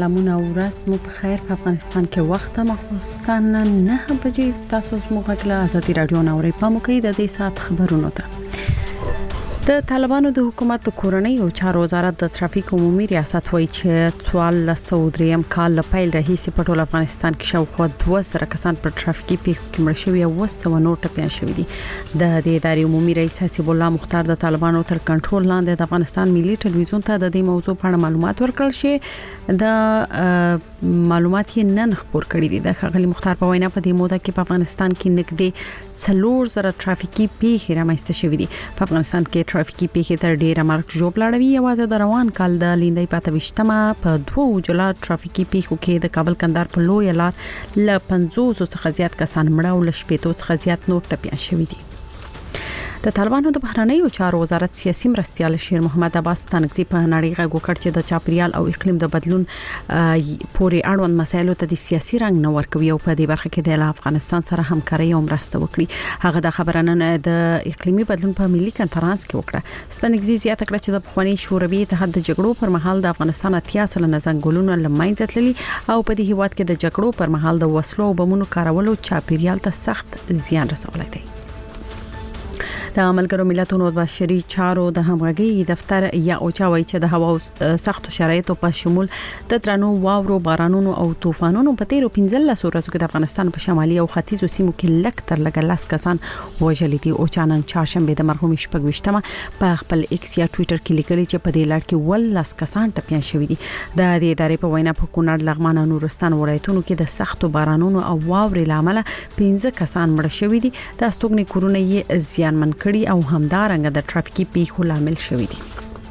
سلامونه ورځ مو په خیر. په افغانستان کې وخت مخصوصاً 9 بجې تاسو موږ غږ آزادي رادیو نوري په موکي د دې سات خبرونه ته د طالبانو د حکومت د کورنۍ او چارو وزارت د ترافیک عمومي ریاست وایي چې 1403 کال پیل راهیسې په ټول افغانستان کې شاوخوا 200 کسان په ترافیکي پیښو کې مړ شوي او 200 نور ټپيان شوي دي. د دې ادارې عمومي رئیس حسیب الله مختار د طالبانو تر کنټرول لاندې د افغانستان ملي ټلویزیون ته د دې موضوع په اړه معلومات ورکړل شي. د معلومات یې نن خبر کړی دي. د ښاغلي مختار په وینا په دې موده کې په افغانستان کې نږدې 4,000 ترافیکي پیښې رامنځته شوې دي. په افغانستان کې ترافیکي پیښې تر ډیره مرګ ژوب لاړوي. یوازې د روان کال د لیندۍ په 28مه په 2 جلا ترافیکي پیښو کې د کابل کندهار په لوی لار ل 50 څخه زیات کسان مړه او ل 80 څخه زیات نور ټپيان شوي دي. د طالبانو د بهرنیو چارو وزارت سیاسي مرستيال شیر محمد عباس تنګزي په نړۍ غږ وکړ چې د چاپریال او اقلیم د بدلون پورې اړوند مسایلو ته د سیاسي رنګ نه ورکوي او په دې برخه کې د افغانستان سره همکاري او مرسته وکړي. هغه د خبرنه د اقلیمي بدلون په ملي کنفرانس کې وکړه. تنګزي زیاته کړه چې د پخوانی شوروي اتحاد د جګړو پر مهال د افغانستان 80% ځنګلونه لمنځه تللي او په دې هیواد کې د جګړو پر مهال د وسلو او بمونو کارولو چاپریال ته سخت زیان رسولی دی. د ملګرو ملتونو د بشري چارو د همغږي دفتر یا اوچاوي چې د هوا سخت شرایطو په شمول د درنو واورو بارانونو او طوفانونو په تیرو 15 ورځو کې د افغانستان په شمالي او ختیځو سیمو کې لک تر لګ لاس کسان وژل دي. او چانن چهارشنبه د مرحوم شپږ په خپل ایکس یا ټوئیټر کې لیکلي چې په دې لړ کې ول لاس کسان ټپيان شوي دي. د دې ادارې په وینا په کونړ، لغمان او نورستان ولایتونو کې د سختو بارانونو او واورې لامل 15 کسان مړ شوي دي. د استوګنې کورونه یې زیانمن کړي او همدارنګه د ترافیکي پیښو لامل شوي دي.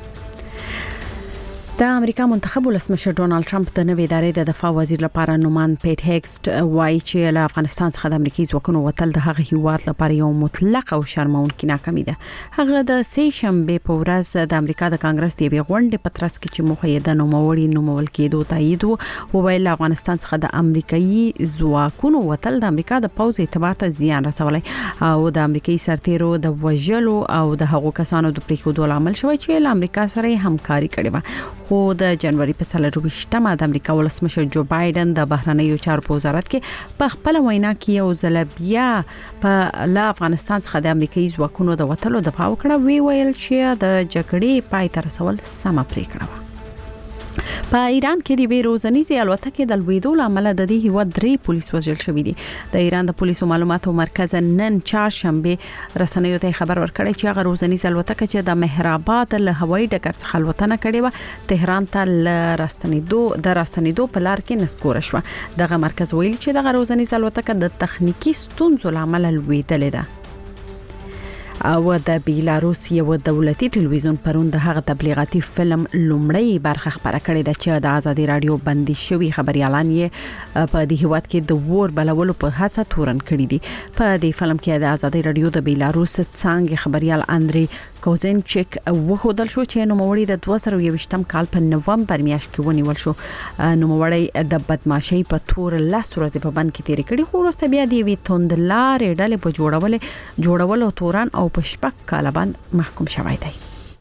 د امریکا منتخب ولسمشر ډونالد ټرمپ د نوې ادارې د دفاع وزیر لپاره نومان پیټ هیګسټ وایي چې له افغانستان څخه د امریکایي ځواکونو وتل د هغه هیواد لپاره یو مطلق او شرمونکې ناکامي ده. هغه د سه شنبه په ورځ د امریکا د کانګرس د غونډې په ترڅ کې چې موخه یې د نوموړي نومول کېدو تایید وو ویل افغانستان څخه د امریکایي ځواکونو وتل د امریکا د پوز اعتبار ته زیان رسولای او د امریکایي سرتیرو د وژلو او د هغو کسانو د پریښودو لامل شوی چې له امریکا سره همکاري کړې و. خو د جنوري په 24مه د امریکا ولسمشر جو بایدن د بهرنیو چارو په وزارت کې په خپل وینا کې یو ځل بیا په لا افغانستان څخه د امریکایي ځواکونو د وټلو دفاع وکړه. ویل چې د جګړې پای ته رسول سم پریکړه و. په ایران کې د بیروزنیزي الوتکې د لویدو لامل د دې هیواد 3 پولیس وژل شوي دي. د ایران د پولیسو معلوماتو مرکز نن چهارشنبه رسنیو ته خبر ورکړی چې هغه روزنیزه الوتکه چې د مهرآباد له هوایي ډګر څخه الوتنه کړې و تهران ته راستنیدو په لار کې نسکور شو. دغه مرکز ویل چې دغه روزنیزه الوتکه د تخنیکی ستونزو لامل لویدلې ده. او د بیلاروس یو دولتي ټلویزیون پرون د هغه تبلیغاتي فلم لومړی برخه خبره کړې ده چې د آزادي رادیو بندي شوی خبريالان یې په دې هیواد کې د ور بلولو په هڅه تورن کړی دي. په دې فلم کې د آزادي رادیو د بیلاروس څنګه خبريال اندري کوزنچک وښودل شو چې نوموړی د 2021 کال په نومبر میاشت کې ونیول شو. نوموړی د بدمعشۍ په تور 10 ورځې په بند کې تیر کړي خو وروسته بیا دی وی توندلارې ډلې په جوړولو توران او په شپږ کاله باندې محکوم شوی دی.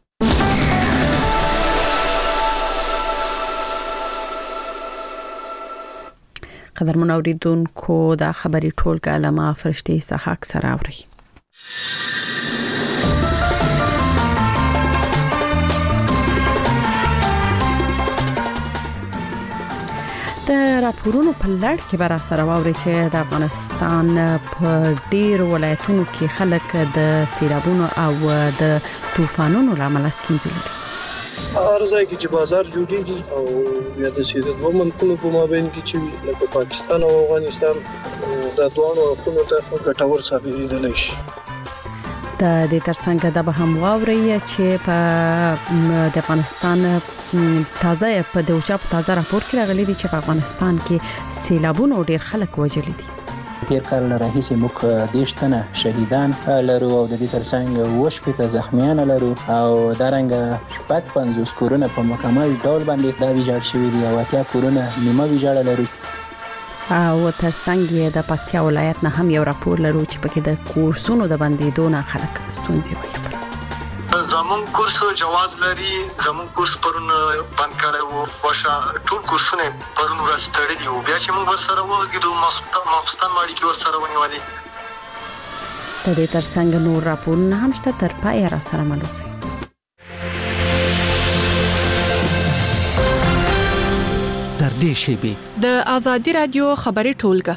قدرمن اوریدونکو دا خبري ټولګه لما فرشتي څخه اکثر اوري. د راپورونو په لړ کې بر سره واوري چې د افغانستان په ډیر ولایتونو کې خلک د سیلابونو او د طوفانونو لامل ستونزې لري. ارزای کې چې بازار جوړیږي او یا د سیده دوه ملکونو په مابین کې چې لکه پاکستان او افغانستان د دوه اړخونو ته ګټور ثابتېدلی شي. د دې ترڅنګ د به هم واوري چې په د افغانستان تازه په دوچا په تازه راپور کې راغلي دي چې په افغانستان کې سیلابونو ډیر خلک وژلي دي. تیر کال راهیسې موږ 10 تنه شهیدان لرو او د دې ترڅنګ 20 زخمیان لرو او دارنګ 50 کورونه په مکمل ډول باندې دا ویجاړ شوي دي او 80 کورونه نیمه ویجاړ لرو. او ترڅنګ د پکتیا ولایت نه هم یو راپور لرو چې پکې د کورسونو د بندیدو نه خلک ستونزې وایي. زمون کورس جواز لري زمون کورس پرون بند کړو وشا ټول کورسونه پرون ورځ تړلي وو بیا چې موږ ورسره وګورو ماخستان ماړي کې ورسره ونیولې د دې ترڅنګ نور راپورونه هم شته تر پای را سره ملوسي تر دې شیبې د ازادي رادیو خبري ټولګه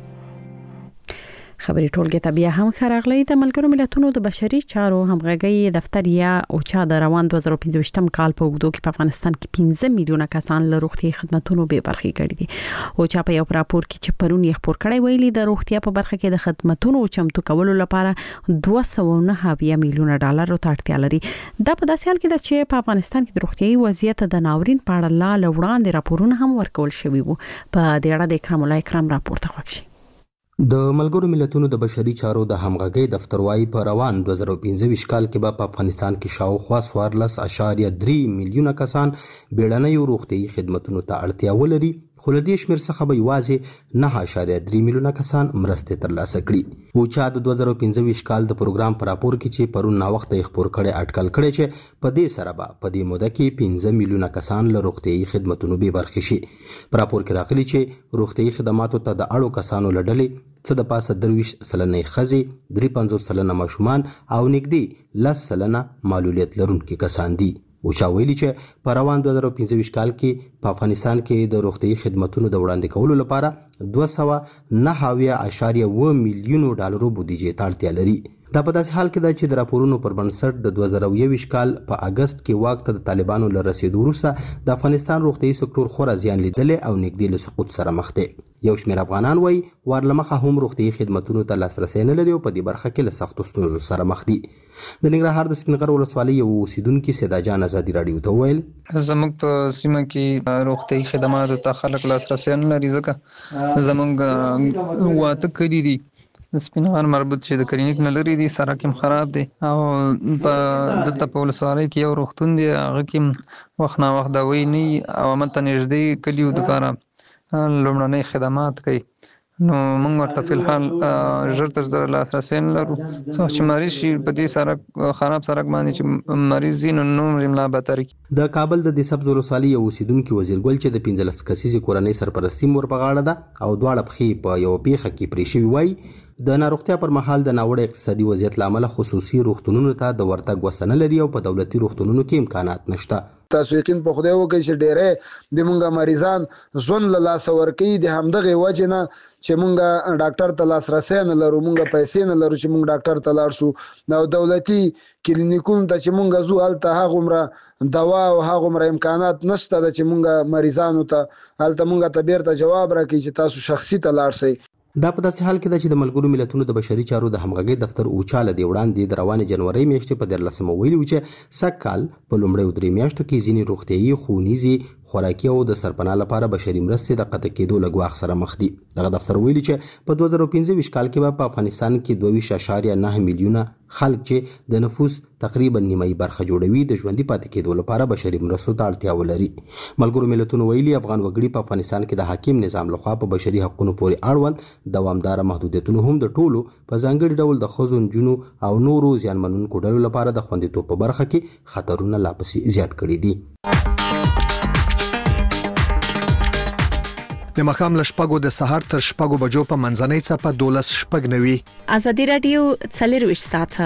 خبري ټولګه ته بیا هم خراغلی د ملګرو ملتونو د بشري چارو همغږي دفتر یا اوچا د روان 2015م کال په وګړو کې په افغانستان کې 15 میلیونه کسان له روغتي خدماتو به برخې کړي دي اوچا په یو راپور کې چې پرون یې خبر کړی ویلي د روغتیا په برخه کې د خدماتو چمتو کولو لپاره 209 میلیونه ډالر ته اړتیا لري دا په داسې حال کې ده چې په افغانستان کې د روغتي وضعیت د ناورین په اړه لا وړاندې راپورونه هم ورکول شوي وو په دې اړه د اکرام الله اکرام راپورته خوښ د ملګرو ملتونو د بشري چارو د همغږي دفتر وايي په روان 2015 کال کې به په افغانستان کې شاوخوا 14.3 میلیونه کسان بیړنۍ روغتي خدماتو ته اړتیا ولري خو له دې شمېر څخه به یوازې 9.3 میلیونه کسان مرستې ترلاسه کړي اوچا د 2015 کال د پروګرام پر راپور کې چې پرون نا وخت یې خبر کړي اټکل کړي چې په دې سره به په دې موده کې 15 میلیونه کسان له روغتي خدماتو به برخې شي پر راپور کې راغلي چې روغتي خدماتو ته د اړو کسانو لړلې څه د پاسه 23% ښځې 53% ماشومان او نږدې 10% معلولیت لرونکي کسان دي اوچا ویلي چې په روان 2015 کال کې په افغانستان کې د روغتي خدماتو د وړاندې کولو لپاره 209.7 میلیونو ډالرو بودیجه ته اړتیا لري دا په داسې حال کې ده چې د راپورونو پر بنسټ د 2021 کال په اگست کې واک ته د طالبانو له رسیدو وروسته د افغانستان روغتي سکتور خورا زیان لیدل او نږدې له سقوط سره مخ دی یو شمېر افغانان وایي ورلمخه هم روغتي خدماتو ته لاسرسي نه لري او په دې برخه کې له سختو ستونزو سره مخ دي د ننګرهار د سپینغر ولسوالۍ یو اوسیدونکي سیدا جان ازادي رادیو ته ویل زموږ په سیمه کې روغتي خدماتو ته خلک لاسرسي نه لري ځکه زموږ واته کړی دي د سپینغر مربوط چې د کلینیک نه لري دي سره کوم خراب دي او په دلته په ولسوالۍ کې یو روغتون دی هغه کې وخت نه وخت دا وی نه او مته نږدې کلیو د لپاره لومړنۍ خدمات کوي نو موږ ورته په الحال ژر تر ژره لاسرسي نه لرو څو چې مریض شي په دې سره خراب سرک باندې چې مریض نو ملا بتري د کابل د سبز ولسوالۍ یو اوسیدونکي وزیرګل چې د 15 کسیزې کورنۍ سرپرستی مور په غاړه ده او دواړه پخې په یو پیخه کې پرې شوی وای د ناروغتیا پر مهال د ناوړه اقتصادي وضعیت لامل خصوصي روغتونونو ته د ورتګ وسنه لري او په دولتي روغتونونو کې امکانات نشته تاسو یقین په خدای وکړئ چې ډېرې د مونږه مریضان ځون له لاس ورکې د همدغه وجه نه چې مونږه ډاکټر ته لاسرسي نه لرو مونږه پیسې نه لرو چې مونږ ډاکټر ته لاړ شو نو دولتي کلینیکونو ته چې مونږه زو هلته هغه عمره دوا او هغه عمره امکانات نشته چې مونږه مریضانو ته هلته مونږه ته بیرته جواب راکړي چې تاسو شخصي ته لاړ شئ دا په داسې حال کې ده چې د ملګرو ملتونو د بشري چارو د همغږي دفتر اوچاله دی وړاندې د روانې جنوري میاشتې په 13 ویلي و چې سږکال په لومړیو 3 میاشتو کې ځینې روغتیايي ښوونیزي خوراکي او د سرپناه لپاره بشري مرستې د قطع کېدو له ګواښ سره مخ دي دغه دفتر ویلي چې په 2015 کال کې په افغانستان کې 2.9 میلیونه خلک چې د نفوس تقریبا نیمه برخه جوړوي د ژوندۍ پاتې کېدو لپاره بشري مرستو ته اړتیا ولري ملګرو ملتونو ویلي افغان وګړي په افغانستان کې د حاکم نظام لخوا په بشري حقوقو پورې اړوند دوامدار محدودیتونو هم د ټولو په ځانګړي ډول د ښځو نجونو او نورو زیانمنونکو ډلو لپاره د خوندیتوب په برخه کې خطرونه لا پسې زیات کړي دي د مخام لشپګو د سحر تر شپګو بجو په منځنۍ څپه 12 شپګ نوي ازادي رادیو 40 ساعته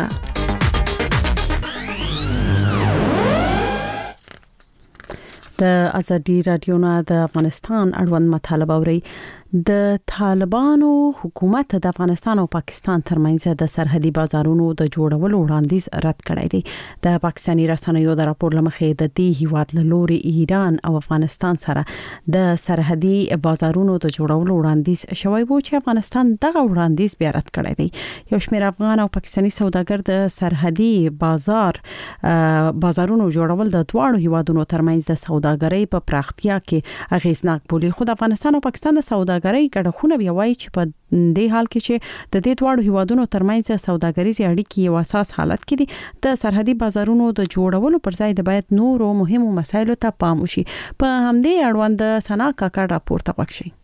د ازادي رادیو نه د افغانستان اړوند مطالبه اوري د طالبانو حکومت د افغانستان او پاکستان ترمنځ د سرحدي بازارونو د جوړولو وړاندیز رد کړی دی د پاکستاني رسنیو د راپور لمخې د دې هیواد له لوري ایران او افغانستان سره د سرحدي بازارونو د جوړولو وړاندیز شوی وو چې افغانستان دغه وړاندیز بیا رد کړی دی یو شمېر افغان او پاکستاني سوداګر د سرحدي بازارونو جوړول د دواړو هیوادونو ترمنځ د سوداګرۍ په پراختیا کې اغیزناک بولي خو د افغانستان او پاکستان د سوداګرۍ ګډښونه بیا وایي چې په دې حال کې چې د دې دواړو هیوادونو ترمنځ سوداګریزي اړیکې یو اساس حالت کې دي د سرحدي بازارونو د جوړولو پر ځای د باید نورو مهمو مسایلو ته پام وشي په همدې اړوند سنا کاکا راپورته وکړي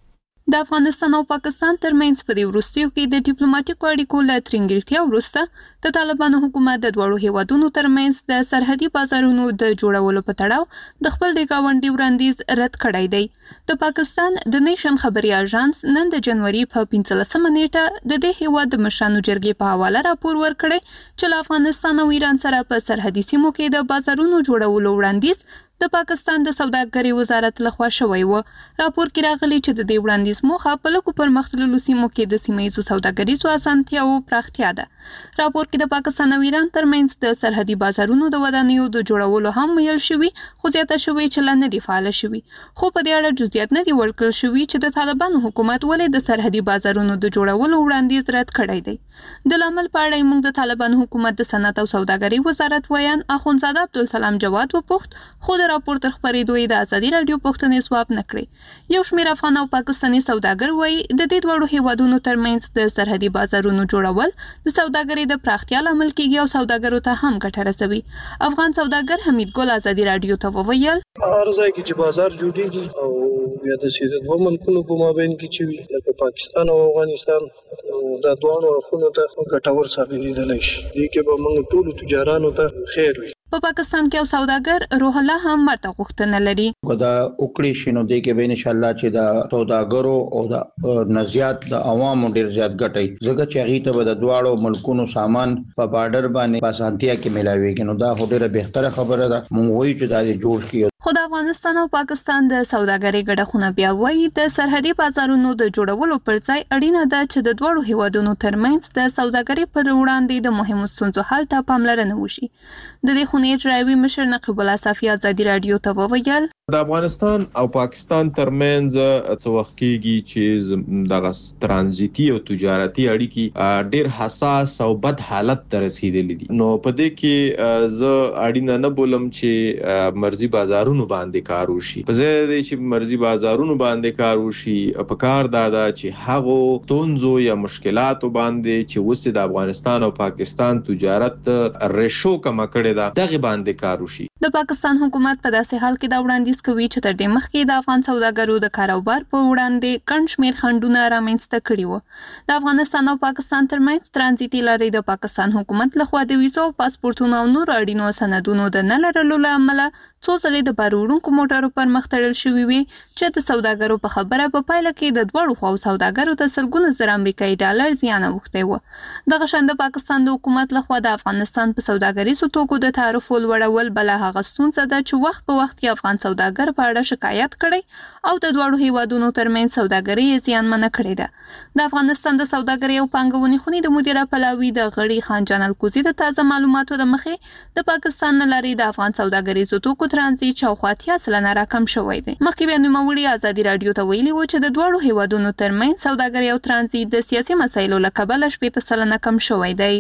د افغانستان او پاکستان ترمنځ په دې وروستیو کې د ډیپلوماټیکو اړیکو له ترنګلتیا وروسته د طالبانو حکومت د دواړو هیوادونو ترمنځ د سرحدي بازارونو د جوړولو په تړاو د خپل د گاونډي وړاندیز رد کړی دی. د پاکستان د نیشن خبري اژانس نن د جنوري په 15 نیټه د دې هیواد د مشرانو جرګې په حواله راپور ورکړی چې له افغانستان او ایران سره په سرحدي سیمو کې د بازارونو جوړولو وړاندیز د پاکستان د سوداګرۍ وزارت لخوا شوی و. راپور کې راغلی چې د دې وړاندیز موخه په لږو پرمختللو سیمو کې د سیمه‌ییزو سوداګریزو اسانتیاوو پراختیا ده. راپور کې د پاکستان او ایران ترمنځ د سرحدي بازارونو د ودانیو د جوړولو هم ویل شوی، خو زیاته شوی چې لا نه دی فعال شوی. خو په دې اړه جزئیات نه دی ورکړل شوی چې د طالبانو حکومت ولې د سرحدي بازارونو د جوړولو وړاندیز رد کړی دی. د لامل په اړه موږ د طالبانو حکومت د صنعت او سوداګرۍ وزارت ویان اخوندزاده عبدالسلام جواد وپوښت، خو د راپور تر خبرېدو د ازادي رادیو پوښتنې ځواب نه کړې. یو شمېر افغان او پاکستاني سوداګر وایي د دې دواړو هیوادونو ترمنځ د سرحدي بازارونو جوړول د سوداګرۍ د پراختیا لامل کیږي او سوداګرو ته هم ګټه رسوي. افغان سوداګر حمید ګل ازادي رادیو ته وویل، هر ځای کې چې بازار جوړیږي او یا د سیده دوه ملکونو په مابین کې چې وي لکه پاکستان او افغانستان دا دوه اړخونو ته ګټور ثابتېدلی شي. دې کې به موږ ټولو تجارانو ته خیر وي. په پاکستان کې او سوداګر روح الله هم مرته غوښتنه لري. دا وکړي شنو دی کې به ان شاء الله چې دا سوداګرو او د نزيات د عوامو ډیر زیات ګټي زګه چې هغه ته د دواړو ملکونو سامان په بارډر باندې په اسانتیا کې ملاويږي. نو دا ډیره بهتره خبره ده. مونږ وایو چې دا جوړ کړي. خو د افغانستان او پاکستان د سوداګرۍ ګډښونه بیا وایي د سرحدي بازارونو د جوړولو پر ځای اړینه ده چې د دواړو هیوادونو ترمنځ د سوداګرۍ پر وړاندې د مهمو ستونزو حل ته پاملرنه وشي. د دې خونې اجرایوي مشر نقیب الله صافي ازادي رادیو ته وویل، د افغانستان او پاکستان ترمنځ څه وخت کېږي چې دغه ترانزیتي او تجارتي اړیکې ډېر حساس او بد حالت ته رسیدلې دي. نو په دې کې زه اړینه نه بولم چې مرزي بازارونو باندې کار وشي. په ځای دی چې مرزي بازارونو باندې کار وشي، په کار دا چې هغه تونزو یا مشکلاتو باندې چې وسه د افغانستان او پاکستان تجارت ریشو کم کړي دا دغه باندې کار وشي. د پاکستان حکومت په داسې حال کې دا وړاندیز کوي چې تر دې مخکې د افغان سوداګرو د کاروبار په وړاندې ګڼ شمېر خنډونه رامنځته کړي وو. د افغانستان او پاکستان ترمنځ ترانزیتي لارې د پاکستان حکومت لخوا د ویزو او پاسپورتونو او نور اړینو سندونو د نه لرلو له امله څو ځلې د بار وړونکو موټرو پر مخ تړل شوي وي چې د سوداګرو په خبره په پایله کې د دواړو خواو سوداګرو ته سلګونه زره امریکایي ډالر زیان اوښتی و. دغه شان د پاکستان د حکومت لخوا د افغانستان په سوداګریزو توکو د تعرفو لوړول بله هغه ستونزه ده چې وخت په وخت کې افغان سوداګر په اړه شکایت کړی او د دواړو هیوادونو ترمنځ سوداګري یې زیانمنه کړې ده. د افغانستان د سوداګرۍ او پانګونې خونې د مدیره پلاوي د غړي خان جان الکوزي د تازه معلوماتو له مخې د پاکستان نه لري د افغان سوداګریزو توکو ترانزیت شاوخوا 80% راکم شوی دی. مخکې بیا نوموړي ازادي رادیو ته ویلي و چې د دواړو هیوادونو ترمنځ سوداګري او ترانزیت د سیاسي مسایلو له کبله 80% کم شوی دی.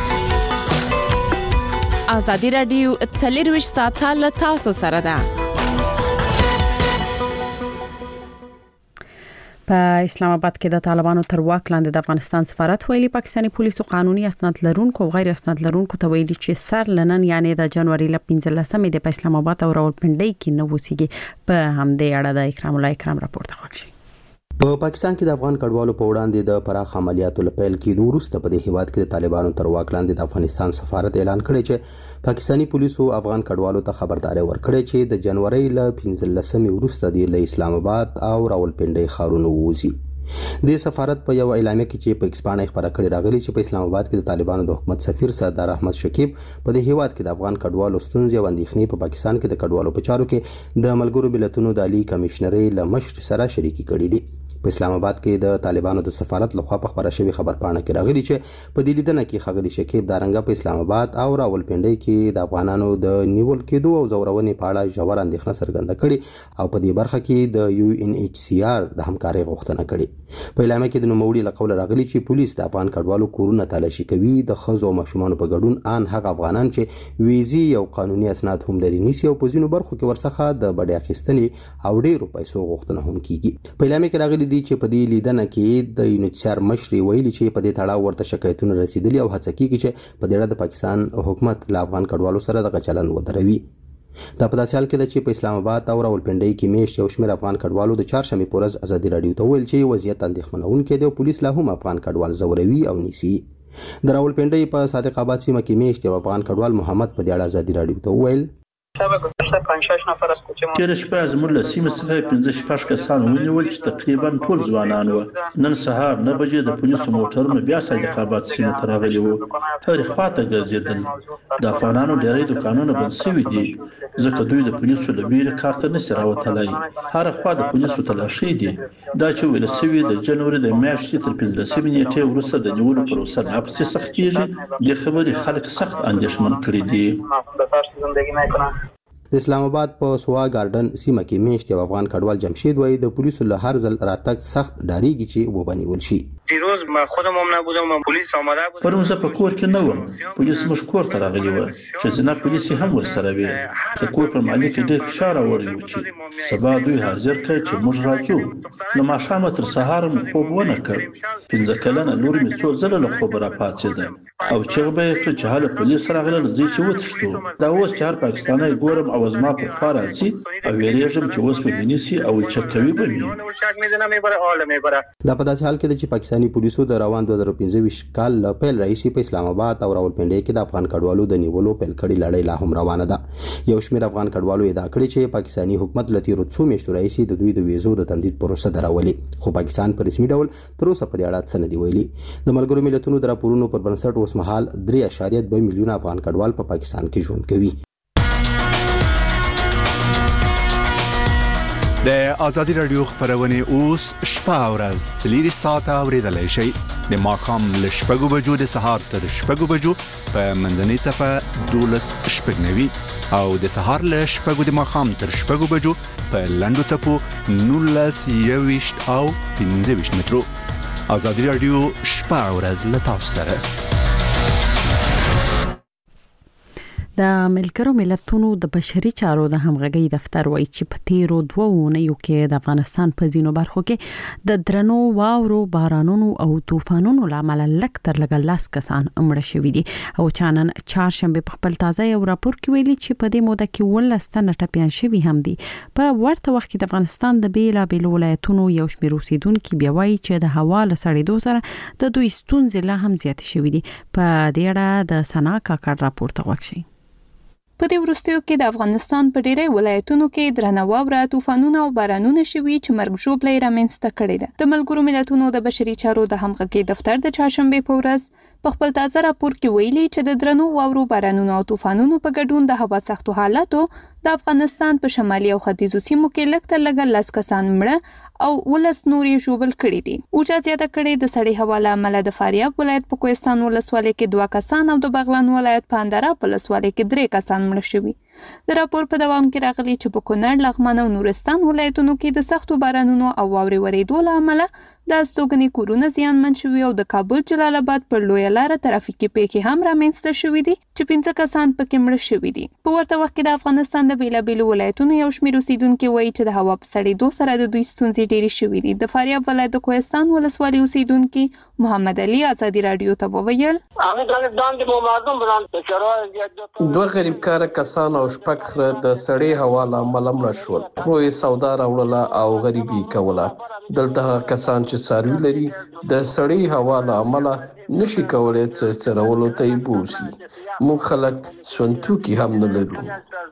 ازادي رادیو 24 ساعته له تاسو سره ده. په اسلام آباد کې د طالبانو تر واک لاندې د افغانستان سفارت ویلي پاکستاني پولیسو قانوني اسناد لرونکو او غیر اسناد لرونکو ته ویلي چې سر لنن یعنی د جنوري ل 15 د اسلام آباد او راولپنډي کې نو وسیږي. په همدې اړه د اکرام الله اکرام راپور ته وکړي. په پاکستان کې د افغان کډوالو په وړاندې د پراخ عملیاتو لپاره کې وروسته په دې هیواد کې د طالبانو تر واک لاندې د افغانستان سفارت اعلان کړی چې پاکستاني پولیسو افغان کډوالو ته خبرداري ورکړې چې د جنوري ل 15 وروسته د اسلام آباد او راولپنډي ښارونو ووزي. د سفارت په یو اعلامیه کې چې په ایکسپانه خبره کړې راغلي چې په اسلام آباد کې د طالبانو د حکومت سفیر سردار احمد شکیب په دې هیواد کې د افغان کډوالو ستونزې او اندېښنې په پاکستان کې د کډوالو په چارو کې د ملګرو ملتونو د عالی کمشنري له مشر سره شریکي کړې دي. په اسلام آباد کې د طالبانو د سفارت لخوا په خبره شوی خبرپاڼه کې راغلي چې په دې لیدنه کې ښاغلي شکیب دارنګه په اسلام آباد او راولپنډي کې د افغانانو د نیول کېدو او زورونې په اړه ژور اندېښنه څرګنده کړې او په دې برخه کې د UNHCR د همکارۍ غوښتنه کړې. په اعلامیه کې د نوموړي له قوله راغلي چې پولیس د افغان کډوالو کورونه تالاشي کوي، د ښځو او ماشومانو په ګډون ان هغه افغانان چې ویزي او قانوني اسناد هم لري نیسي او په ځینو برخو کې ورڅخه د بډې اخیستنې او ډېرو پیسو غوښتنه هم کیږي. په اعلامیه کې راغلي دي چې په دې لیدنه کې د UNHCR مشر ویلي چې په دې تړاو ورته شکایتونه رسیدلي او هڅه کیږي چې په دې اړه د پاکستان حکومت له افغان کډوالو سره د چلند ودروي. دا په داسې حال کې ده چې په اسلام آباد او راولپنډۍ کې میاشت یو شمېر افغان کډوالو د چهارشنبې په ورځ ازادي راډیو ته وویل چې وضعیت اندېښمنونکی دی او پولیس لا هم افغان کډوال ځوروي او نیسي. د راولپنډۍ په صادق آباد سیمه کې میاشت یو افغان کډوال محمد په دې اړه ازادي راډیو ته وویل تېره شپه زموږ له سیمې څخه 15 کسان ونیول چې تقریبا ټول ځوانان وو. نن سهار 9 بجې د پولیسو موټرونه بیا صادق آباد سیمې ته راغلي وو. هرې خواته ګرځېدل. د افغانانو ډېری دوکانونه بند شوي دي ځکه دوی د پولیسو له بیرې کار ته نشي راوتلی. هره خوا د پولیسو تلاشۍ دي. دا چې ویل شوي د جنوري د میاشتې تر 15 نیټې وروسته د نیولو پروسه لا پسې سختېږي. دې خبرې خلک سخت اندېښمن کړي دي. د اسلام آباد په سوا ګارډن سیمه کې میاشت یو افغان کډوال جمشید وایي د پولیسو له هر ځل راتګ سخت ډاریږي چې وبنیول شي. دیروز ما خودم هم نبودم و پلیس آمده بود. پرون زه په کور کې نه وم. پولیس موږ کور ته راغلي وو. ښځینه پولیس هم ورسره وي. د کور په مالک ډېر فشار راوړی و چې سبا دوی حاضر کړي چې موږ راځو. له ماښامه تر سهار مو خوب ونه کړ. 15 کلنه لور مې څو ځله له خوبه راپاڅېده او چغه به یې کړه چې هله پولیس راغلل ځئ چې وتښتو. دا اوس چې هر پاکستانی ګورم او زما په خوا راځي او ویرېږم چې اوس به مې نیسي او چک کوي به مې. دا په داسې حال کې ده چې پاکستاني پولیسو د روان 2015 کال له پیل راهیسې په اسلام آباد او راولپنډۍ کې د افغان کډوالو د نیولو پیل کړې لړۍ لا هم روانه ده. یو شمېر افغان کډوالو ادعا کړې چې پاکستاني حکومت له تېرو څو میاشتو راهیسې د دوی د ویزو د تمدید پروسه درولې، خو پاکستان په رسمي ډول تر اوسه په دې اړه څه نه دي ویلي. د ملګرو ملتونو د راپورونو پر بنسټ اوس مهال 3.2 میلیونه افغان کډوال په پاکستان کې ژوند کوي. د ازادي راډیو خبرونه اوس شپه او ورځ 4 ساعته اوریدلای شئ. د ماښام له 6 بجو د سهار تر 6 بجو په منځنۍ څپه 12:09 او د سهار له 6 د ماښام تر 6 بجو په لنډو څپو 19:20 او 15 مترو. ازادي راډیو شپه او ورځ له تاسو سره. د ملګرو ملتونو د بشري چارو د همغږي دفتر وایي چې په تیرو 2 اونیو کې د افغانستان په ځینو برخو کې د درنو واورو، بارانونو او طوفانونو لامل لږ تر لږه 10 کسان مړه شوي دي او چانن چهارشنبه په خپل تازه یو راپور کې ویلي چې په دې موده کې 19 تنه ټپیان شوي هم دي. په ورته وخت کې د افغانستان د بیلابېلو ولایتونو یو شمېر اوسیدونکو بیا وایي چې د هوا له سړېدو سره د دوی ستونزې لا هم زیاتې شوي دي. په دې اړه د سنا کاکړ راپور ته غوږ شئ. په دې وروستیو کې د افغانستان په ډیری ولایتونو کې درنه واوره، طوفانونه او بارانونه شوي چې مرګ ژوبله رامنځته کړې ده. د ملګرو ملتونو د بشري چارو د همغږي دفتر د چهارشنبه په ورځ په خپل تازه راپور کې ویلي چې د درنو واورو، بارانونو او طوفانونو په ګډون د هوا سختو حالاتو د افغانستان په شمالي او ختیځو سیمو کې لږ تر لږه 10 کسان مړه او 19 نور یې ژوبل کړي دي. اوجه زیاته کړې د سړې هوا له امله د فاریاب ولایت په کوهستان ولسوالۍ کې 2 کسان او د بغلان ولایت په اندراب ولسوالۍ کې 3 کسان مړه شوي. د راپور په دوام کې راغلي چې په کونړ، لغمان او نورستان ولایتونو کې د سختو بارانونو او واورې ورېدو له امله د استوګنې کورونه زیانمن شوي او د کابل جلال آباد پر لویه لاره ترافیکي پیښې هم رامنځته شوي دي چې 15 کسان پکې مړه شوي دي. په ورته وخت کې د افغانستان د بیلابېلو ولایتونو یو شمېر اوسیدونکي وایي چې د هوا په سړېدو سره د دوی ستونزې ډېرې شوي دي. د فاریاب ولایت د کوهستان ولسوالۍ اوسیدونکي محمد علي ازادي راډیو ته وویل: 2 غریب کار کسان او شپږ خره د سړې هوا له امله مړه شول. خو یې سودا راوړله او غریبي کوله. دلته کسان چې څاروي لري د سړې هوا له امله نشي کولای چې څرولو ته یې بوسي. موږ خلک سونتوکي هم نه لرو.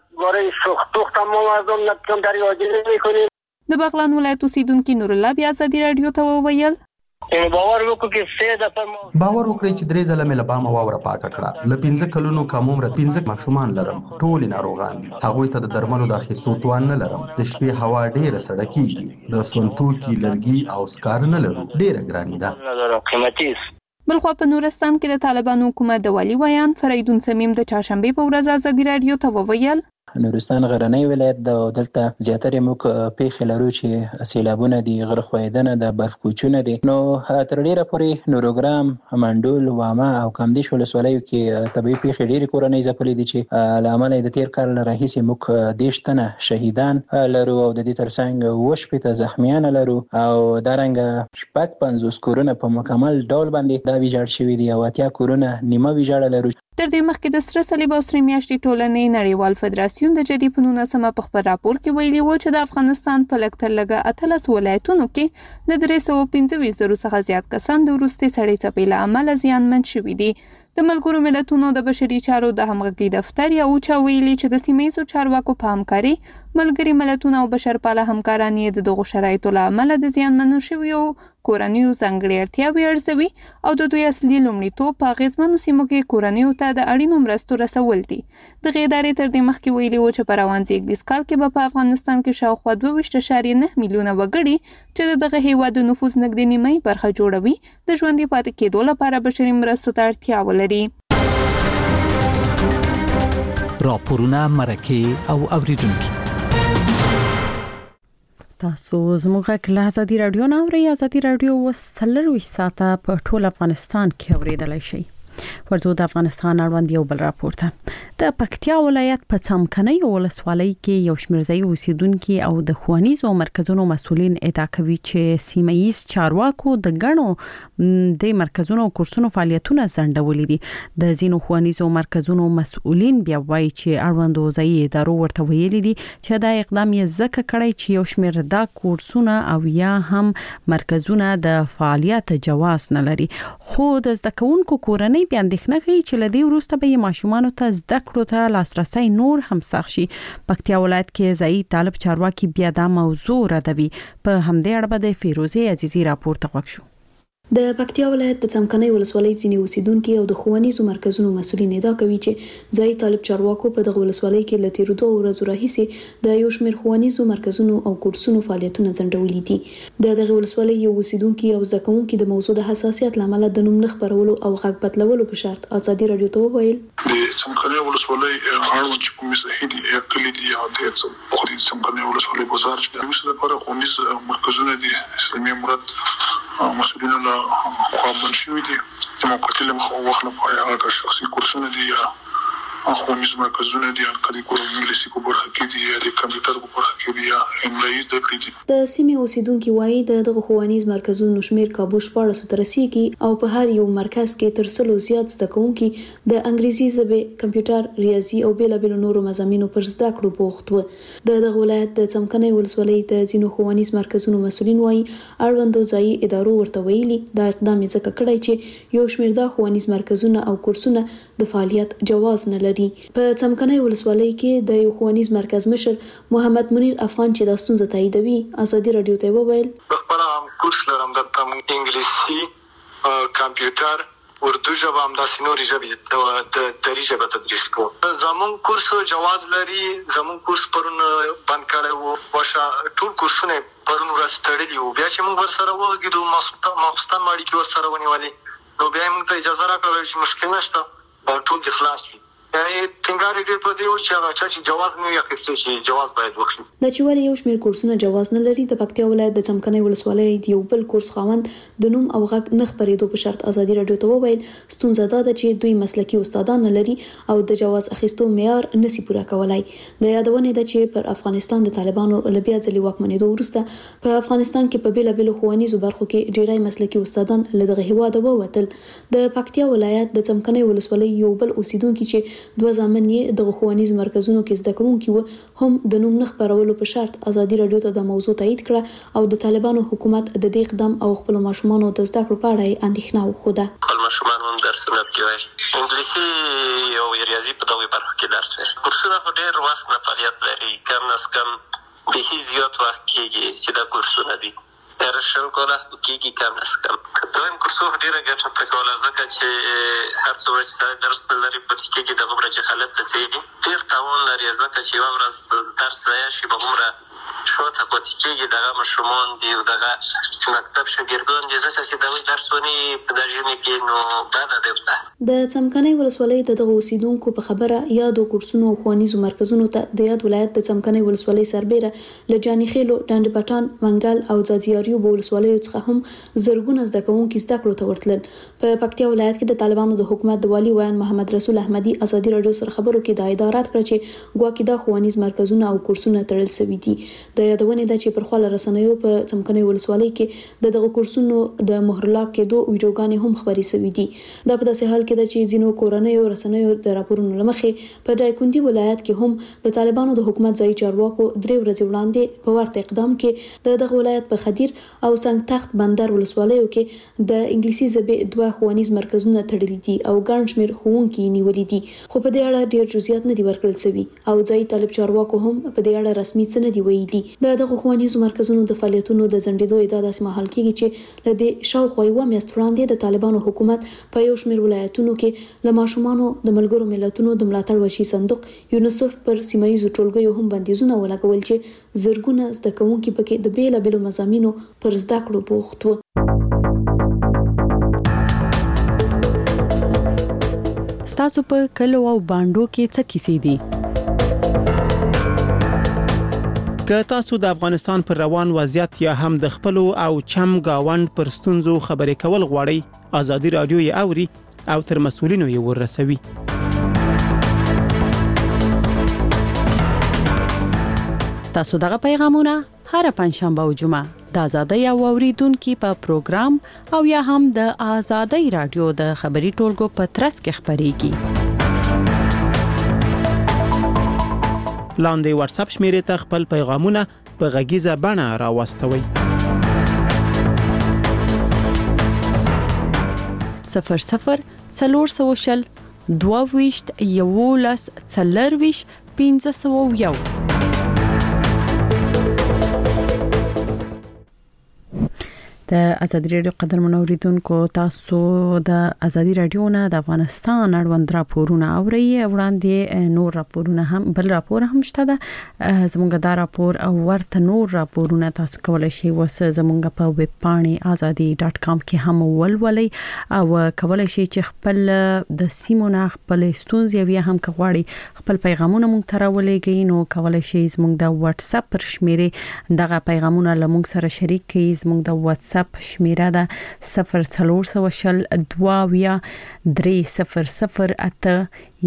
د بغلان ولایت اوسیدونکي نور الله بیا ازادي راډیو ته وویل: باور وکړئ چې 3 ځله مې له بامه واوره پاکه کړه. له 15 کلونو کم عمره 15 ماشومان لرم. ټول ناروغان دي. هغوی ته د درملو د اخیستو توان نه لرم. د شپې هوا ډیره سړه کیږي. د سونتوکي، لرګي او سکار نه لرو. ډیره ګراني ده. بلخوا په نورستان کې د طالبانو حکومت د والي ویان فریدون سمیم د چهارشنبه په ورځ ازادي راډیو ته وویل: نورستان غرنی ولایت د دلته زیاتره موږ پیښې لرو چې سیلابونه دي، غره ښویدنه د برف کوچونه دي. نو تر ډیره پورې نوروګرام، منډول، واما او کامدیش ولسوالیو کې طبیعي پیښې ډېرې کورنۍ ځپلې دي چې له امله د تیر کال راهیسې موږ 10 تنه شهیدان لرو او د دې ترڅنګ 18 زخمیان لرو او دارنګه 50 کورونه په مکمل ډول باندې دا ویجاړ شوي دي او 80 کورونه نیمه ویجاړ لرو. تر دې مخکې د سره صلیب او سرې میاشتې ټولنې نړیوال فدراسیون د جدي په 19 په خبر راپور کې ویلي و چې د افغانستان په لږ تر لږه 13 ولایتونو کې د 325 زرو څخه زیات کسان د وروستي سړې څپې له امله زیانمن شوي دي. د ملګرو ملتونو د بشري چارو د همغږي دفتر یا اوچا ویلي چې د سیمه‌ییزو چارواکو په همکاري ملګري ملتونه او بشرپاله همکاران یې د دغو شرایطو له امله د زیانمنو شویو کورنیو ځانګړې اړتیاوې ارزوي او د دوی اصلي لومړیتوب په اغېزمنو سیمو کې کورنیو ته د اړینو مرستو رسول دي. دغې ادارې تر دې مخکې ویلي و چې په روان زېږدیز کال کې به په افغانستان کې شاوخوا 22.9 میلیونه وګړي چې د دغه هیواد د نفوس نږدې نیمایي برخه جوړوي د ژوندي پاتې کېدو لپاره بشري مرستو ته اړتیا ولري. راپورونه، مرکې او اوریدونکي تاسو زموږ کله ازادي رادیو نه اورئ. ازادي رادیو وسلروي ساته په ټول افغانستان کې اوریدلای شئ. ورزو د افغانستان اړوند یو بل راپور ته د پکتیا ولایت په څمکنۍ ولسوالۍ کې یو شمېر ځایي اوسیدونکو او د ښوونیزو مرکزونو مسؤلین ادعا کوي چې سیمه‌ییز چارواکو د غنو د مرکزونو کورسونو فعالیتونه ځنډولې دي. د ځینو ښوونیزو مرکزونو مسؤلین بیا وایي چې اړوند ځایي ادارو ورته ویلي دي چې دا اقدام یې ځکه کړی چې یو شمېر دا کورسونه او یا هم مرکزونه د فعالیت جواز نه لري. خو د زده کوونکو کورنۍ بیا اندېښنه کوي چې لدی وروسته به یې ماشومان ته زده کړو ته لاسرسي نور هم سخت شي. پکتیا ولایت کې ځایي طالب چارواکي بیا دا موضوع ردوي. په همدې اړه به د فیروزه عزیزی راپور ته وښو. د پکتیا ولایت د څمکنۍ ولسوالۍ ځینې اوسیدونکو او د ښوونیزو مرکزونو مسؤلین ادعا کوي چې ځایي طالب چارواکو په دغه ولسوالۍ کې له تیرو 2 ورځو راهیسې د یو شمېر ښوونیزو مرکزونو او کورسونو فعالیتونه ځنډولي دي. د دغه ولسوالۍ یو اوسیدونکو او زده کوونکو د موضوع د حساسیت لامل د نوم نه خبرولو او غږ بدلولو په شرط ازادي رادیو ته وویل د څمکنۍ ولسوالۍ اړوند چې کوم صحیح دي کلی دي او د څمکنۍ ولسوالۍ بازار چې د اوسه لپاره ښوونیز مرکزونه دي اسلامي مراد مسؤلین له خپل شوی دي د موقتي له وخت لپاره هغه شخصي کورسونه دي یا ښوونیز مرکزونه دي کله کوم انګلیسي په برخه کې دي یا د کمپیوټر په برخه کې دي یا املایي د کړي. د سیمې اوسیدونکو وایي دغه ښوونیز مرکزونو شمیر کابو 14 تر رسیدي او په هر یو مرکز کې تر 100 زیات زده کوونکي د انګریزي ژبې کمپیوټر ریاضي او بیلابل نورو مضامینو پر زده کړو بوخت و. دغه ولایت د څمکنۍ ولسوالۍ د ځینو ښوونیز مرکزونو مسؤلین وایي اړوندو ځایي ادارو ورته ویلي دا اقدام یې ځکه کړی چې یو شمیر د ښوونیز مرکزونه او کورسونه د فعالیت جواز نه لري. په څمکنۍ ولسوالۍ کې د یو ښوونیز مرکز مشر محمد منیر افغان چې د ستونزه تاییدوي ازادي رادیو ته وویل خپل کورس لرم د انګلیسي کمپیوټر اردو ژبه هم د سينوري ژبه د دری ژبه تدریس کوم. زمون کورس جواز لري. زمون کورس پرون بند کړی وو. واشه ټول کورسونه پرون ورستړي وو. بیا چې موږ ورسره وګورو ماخستان ماړي کې ورسره ونیولې نو بیا موږ ته اجازه راکړه چې مشکل نشته ټول د خلاص وي. یعنی څنګه دې په دې و چې هغه چې جواز نه یې اخیستل شي جواز باید وکړي. د چوالي یو شمېر کورسونه جواز نه لري. د پکتیا ولایت د څمکنۍ ولسوالۍ د یو بل کورس خاوند د نوم او غږ نه خبرېدو په شرط ازادي رادیو ته وویل ستونزه دا ده چې دوی مسلکي استادان نه لري او د جواز اخیستو معیار نسی پوره کولای. د یادونه ده چې پر افغانستان د طالبانو لبیا ځلې واکمنېدو وروسته په افغانستان کې په بیلابل ښوونیزو برخو کې ډیری مسلکي استادان له دغه هیواد ووتل. د پکتیا ولایت د څمکنۍ ولسوالۍ یو بل اوسیدونکو چې 2 ځامن د ښوونیز مرکزونو کې زده کوونکي هم د نوم نه خبرولو په شرط ازادي رادیو ته د موضوع تایید کړه او د طالبانو حکومت د دې اقدام او خپل ماشومانو د زده کړو په اړه اندېښنه وښوده. خپل ماشومان هم درسونه کوي. انګلیسي او ریاضي په دغه برخه کې درس ورکوي. کورسونه په ډېر وخت نه فعالیت لري. کم از کم به زیات وخت کېږي چې دا کورسونه دي. رشل کوله کېږي کم از کم. دویم کورسونه ډېره ګټه پکې کوله ځکه چې هر څومره چې درس لري په کې د غوړه جهالت ته ځي ډېر تاوان لري ځکه چې یو ورځ درس ضایع شي به عمره شوته پاتې کېږي. دغه ماشومان دي او دغه مکتب شاګردان دي ځکه چې دغه درس ونی په دژمه کې نو دا ده. د څمکنۍ ولسوالۍ دغه اوسیدونکو په خبره یادو کورسونو او ښوونیزو مرکزونو ته د یاد ولایت د څمکنۍ ولسوالۍ سربېره لجاني خېلو ډنډ پټان منګل او ځاځیاریو ولسوالیو څخه هم زرګونه زده کوونکي زده کړو ته ورتلل. په پکتیا ولایت کې د طالبانو د حکومت د والي ویان محمد رسول احمدي ازادي رادیو سره خبرو کې د ادارات کړ چې ګواکې د ښوونیز مرکزونه او کورسونه تړل شوي دي. د یادونې د چې پر خپل رسنیو په څمکني ولسوالۍ کې دغه کورسونو د مهرلا کېدو ویډیوګانې هم خبري شوې دي. دا په داسې حال کې د چې ځینو کورنیو رسنیو د راپورونو لمخې په دایکندي ولایت کې هم د طالبانو د حکومت ځای چارواکو 3 ورځې وړاندې په ورته اقدام کې دغه ولایت په خدیر او سنگ تخت بندر ولسوالیو کې د انګلیسي ژبې 2 ښوونیز مرکزونه تړلي دي او ګڼ شمېر ښوونکي نیولي دي، خو په دې اړه ډېر جزئیات نه دي ورکړل شوي او ځایي طالب چارواکو هم په دې اړه رسمي څه نه دي ویلي. دغه ښوونیزو مرکزونو د فعالیتونو د ځنډېدو ادعا داسې مهال کېږي چې له دې شاوخوا یوه میاشت وړاندې د طالبانو حکومت په یو شمېر ولایتونو کې له ماشومانو د ملګرو ملتونو د ملاتړ وشي صندوق یونیسف پر سیمه ییزو ټولګیو هم بندیزونه ولګول چې زرګونه زده کوونکي پکې د بیلابیلو مضامینو پر زده کړو بوخت وو. ستاسو په کلو او باندو کې څه کیسې دي؟ که تاسو د افغانستان پر روان وضعیت یا هم د خپل او چم گاوند پر ستونزو خبرې کول غواړئ، ازادي رادیو یې اوري او تر مسؤلینو یې ورسوي. ستاسو دغه پیغامونه هر پنځشنبه او جمعه د ازادۍ او اوریدونکو په پروګرام او یا هم د ازادۍ رادیو د خبري ټولګو په ترڅ کې خبريږي. لاندې واتس اپ شمیرې ته خپل پیغامونه په غږیزه بڼه راوستوي. 00 400 22 11 40 1501. د ازادي رادیو قدر منوریدونکو، تاسو د ازادي رادیو نه د افغانستان اړوند راپورونه اورئ. وړاندې نور راپورونه هم بل راپور هم شته ده، زموږ دا راپور او ورته نور راپورونه تاسو کولای شئ زموږ په ویب پاڼې azadi.com کې هم ولولئ او کولای شئ چې خپل د سیمونه خپل ستونزې یا هم کغواړي خپل پیغامونه مونږ ته راولېږئ، نو کولای شئ زموږ د واتس اپ پر شمیرې دغه پیغامونه لمونږ سره شریک کړئ. زموږ د واتس اپ شمیره ده 0400 22 300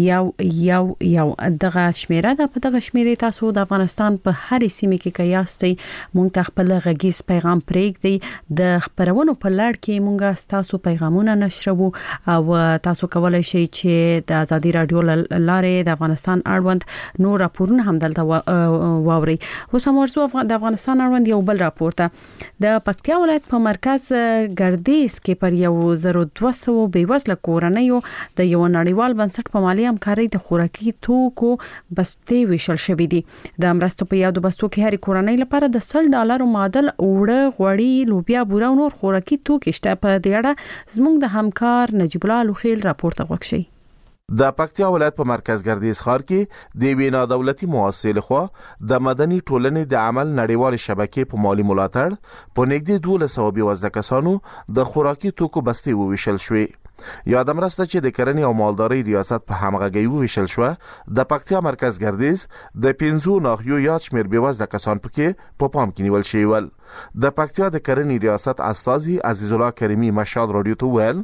یو دغه شمیره ده. په دغه شمیره تاسو د افغانستان په هر سیمه کې کیاستئ مونږ ته خپل غږیز پیغام پرېږدئ. د خبرونو په لړ کې مونږه تاسو پیغامونه نشرو او تاسو کولای شئ چې د ازادي رادیو لارې د افغانستان اړوند نور راپورونه هم دلته واورئ. اوس هم ورسو د افغانستان اړوند یو بل راپور ته د پکتیا ولایت په مرکز ګردیز کې پر 1200 بیوزله کورنیو د یو نړیوال بنسټ په مالی همکاري د خوراکي توکو بستې ویشل شوې دي. د مرستو په یادو بستو کې هر کورنۍ لپاره د $100 معادل اوړه، غوړي، لوبیا، بوره او نور خوراکي توکي شته. په دې اړه زموږ د همکار نجیب الله لوخیل راپور ته غوښ شي. د پکتیا ولایت په مرکز ګردیز ښار کې د وینا دولتي مؤسسې لخوا د مدني ټولنې د عمل نړیوال شبکې په مالی ملاتړ په نږدې 1200 بیوزله کسانو د خوراکي توکو بستې وویشل شوې. یادم راسته چې د کرنې او مالدارۍ ریاست په همغږي وویشل شو. د پکتیا مرکز ګردیز د 15 ناحیو یاد شمیر بیوزله کسان پکې په پام کې نیول شوی ول. د پکتیا د کرنې ریاست استاذي عزیز الله کریمی مشال رادیو ته ویل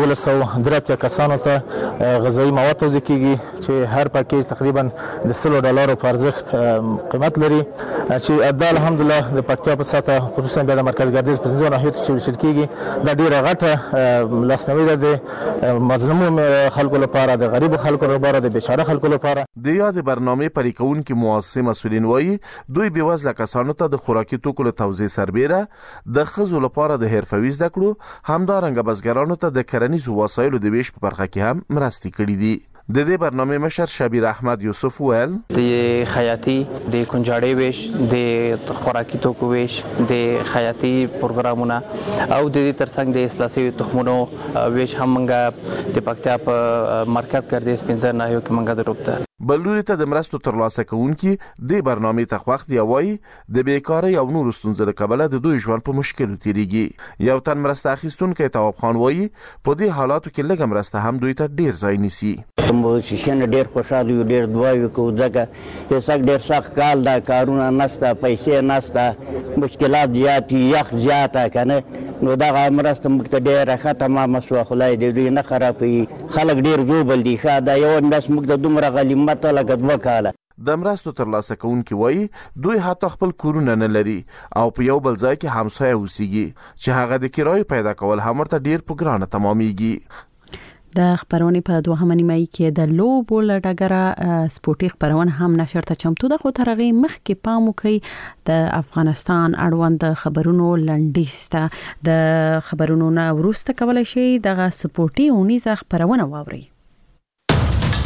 113 کسانو ته غذایی مواد توزیع کیږي چې هر پاکیج تقریبا د $100 په ارزښت قیمت لري، چې ادا الحمدلله د پکتیا په ساته خصوصا د مرکز ګردیز په 15 ناحیو کې ویشل کیږي. دا ډیره غټه لاسنوي ده د مظلومو خلکو لپاره، د غریب خلکو لپاره، د بیچاره خلکو لپاره. د یاد برنامه پرې کوونکې مؤسسې مسؤلین وایي دوی بیوزله کسانو ته د خوراکي توکو له توزیع سربیره د خزو لپاره د حرفوي زده کړو همدارنګه بزګرانو ته د کرنیزو وسایلو د ویش په برخه کې هم مرستې کړې دي. د دې برنامه مشر شبیر احمد یوسف ویل د خیاطي، د کنجاړې ویش، د خوراکي توکو ویش، د خیاطي پروګرامونه او د دې ترڅنګ د اصلاحي تخمونو ویش هم منګه د پکتیا په مرکز ګردیز 15 ناحیو کې منګه دروبته. بلوري ته د مرستو ترلاسه کوونکي د برنامه ته وخت دی وایي د بیکاری او نور ستونزو له کبله د دوی ژوند په مشکل تیریږي. یو تن مرسته اخیستونکو تواب خان وایي په دې حالاتو کې لږه مرسته هم دوی ته ډیر ځای نیسي. مو چې ډیر خوشاله یو، ډیر دعاوې کوو ځکه چې څنګه ډیر سخت کال دا کارونه نشته، پیسې نشته، مشکلات زیات، یخ زیاته کنه، نو دا مرسته موږ ته ډیره ختمه مسوه خلای دی دوی نه خرابوي. خلک ډیر جوبل دي، دا یو انداز موږ ته دومره غلیمت لکه 2 کاله. د مرستو ترلاسه کوونکي وایي دوی حتی خپل کورونه نه لري او په یو بل ځای کې همسایه اوسېږي چې هغه د کرایې پیدا کول هم ورته ډیر په ګرانه تمامېږي. د خبرونې په دوهمه نیمایي کې د لوبو له ډګره سپورتي خبرونه هم نشر ته چمتو ده، خو تر هغې مخکې پام وکړئ د افغانستان اړوند خبرونو لنډیز ته. د خبرونو نه وروسته کولی شئ دغه سپورتي اونیزه خبرونه واورئ.